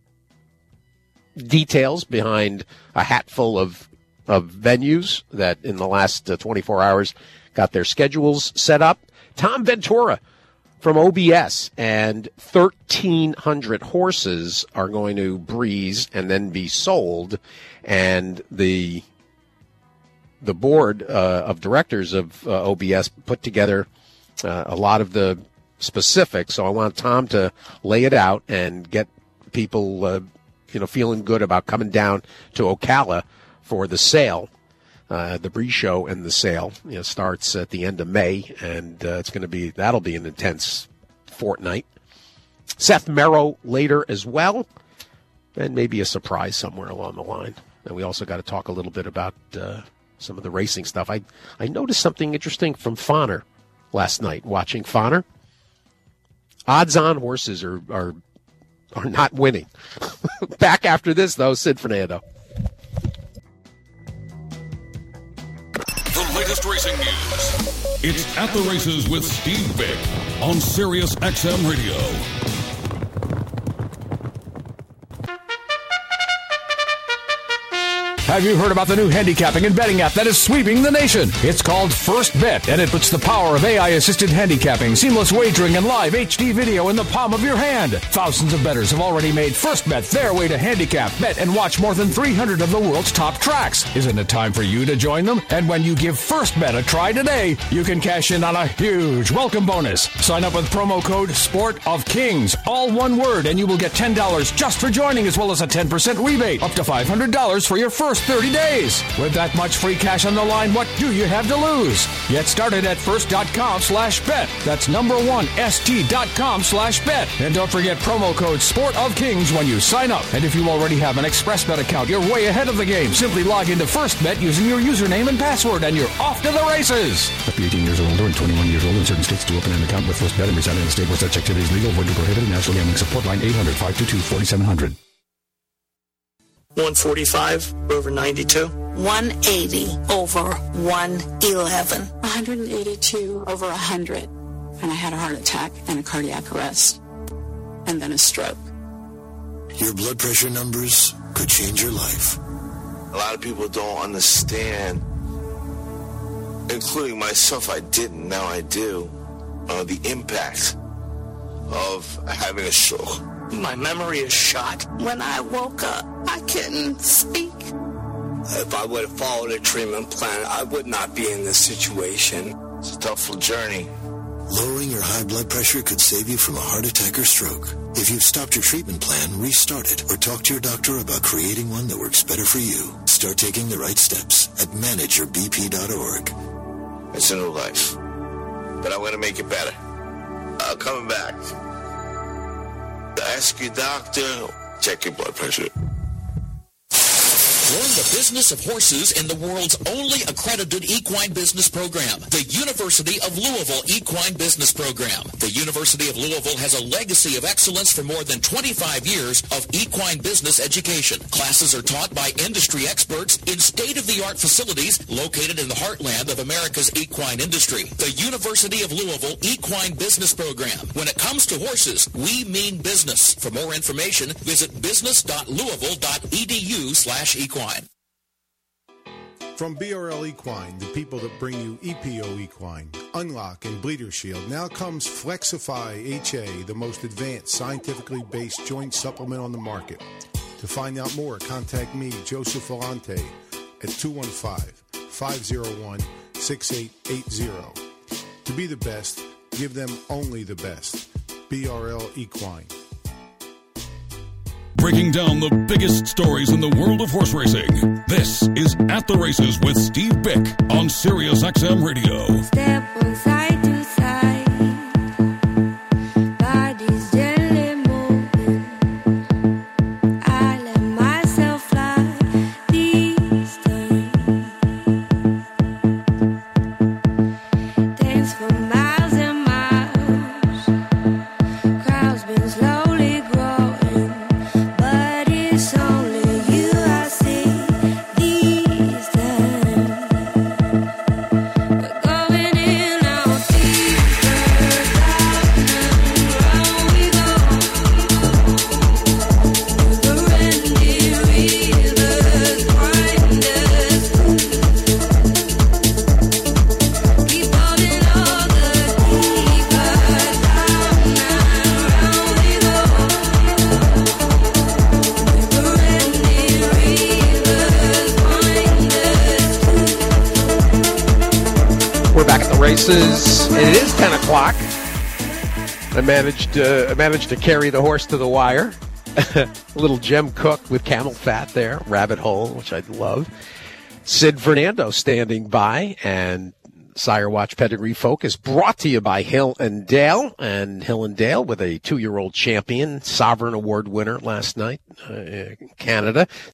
details behind a hatful of venues that in the last 24 hours got their schedules set up. Tom Ventura from OBS and 1,300 horses are going to breeze and then be sold, and the board of directors of OBS put together a lot of the specifics. So I want Tom to lay it out and get people, feeling good about coming down to Ocala for the sale. The breeze show and the sale starts at the end of May, and that'll be an intense fortnight. Seth Merrow later as well, and maybe a surprise somewhere along the line. And we also got to talk a little bit about some of the racing stuff. I noticed something interesting from Fawner last night, watching Fawner. Odds-on horses are not winning. Back after this, though, Sid Fernando. The latest racing news. It's At the Races with Steve Vick on Sirius XM Radio. Have you heard about the new handicapping and betting app that is sweeping the nation? It's called First Bet, and it puts the power of AI-assisted handicapping, seamless wagering, and live HD video in the palm of your hand. Thousands of bettors have already made First Bet their way to handicap, bet, and watch more than 300 of the world's top tracks. Isn't it time for you to join them? And when you give First Bet a try today, you can cash in on a huge welcome bonus. Sign up with promo code Sport of Kings, all one word, and you will get $10 just for joining, as well as a 10% rebate, up to $500 for your first 30 days. With that much free cash on the line, what do you have to lose? Get started at first.com/bet. That's st.com/bet. And don't forget promo code Sport of Kings when you sign up. And if you already have an ExpressBet account, you're way ahead of the game. Simply log into FirstBet using your username and password, and you're off to the races. Must be 18 years or older and 21 years old in certain states to open an account with FirstBet and reside in a state where such activity is legal, void or prohibited. National Gambling Support Line 800-522-4700. 145 over 92. 180 over 111. 182 over 100. And I had a heart attack and a cardiac arrest. And then a stroke. Your blood pressure numbers could change your life. A lot of people don't understand, including myself, I didn't, now I do, the impact of having a stroke. My memory is shot. When I woke up, I couldn't speak. If I would have followed a treatment plan, I would not be in this situation. It's a tough journey. Lowering your high blood pressure could save you from a heart attack or stroke. If you've stopped your treatment plan, restart it or talk to your doctor about creating one that works better for you. Start taking the right steps at manageyourbp.org. It's a new life, but I'm going to make it better. Coming back. Ask your doctor, check your blood pressure. Learn the business of horses in the world's only accredited equine business program, the University of Louisville Equine Business Program. The University of Louisville has a legacy of excellence for more than 25 years of equine business education. Classes are taught by industry experts in state-of-the-art facilities located in the heartland of America's equine industry. The University of Louisville Equine Business Program. When it comes to horses, we mean business. For more information, visit business.louisville.edu/equine. From BRL Equine, the people that bring you EPO Equine, Unlock, and Bleeder Shield, now comes Flexify HA, the most advanced scientifically based joint supplement on the market. To find out more, contact me, Joseph Volante, at 215-501-6880. To be the best, give them only the best. BRL Equine. Breaking down the biggest stories in the world of horse racing. This is At the Races with Steve Bick on Sirius XM Radio. Step one side to side, bodies gently moving. I let myself fly these times. Dance for miles and miles. Crowds been slowly growing. But it's only you I see these times. We're going in out deeper, down we go. Never ending rivers grind us. Keep holding on the deeper, down we go. We're back at the races. It is 10 o'clock. I managed to carry the horse to the wire. A little Jem Cook with camel fat there, rabbit hole, which I love. Sid Fernando standing by, and Sire Watch Pedigree Focus brought to you by Hill and Dale. And Hill and Dale with a 2-year-old champion, Sovereign Award winner last night in Canada.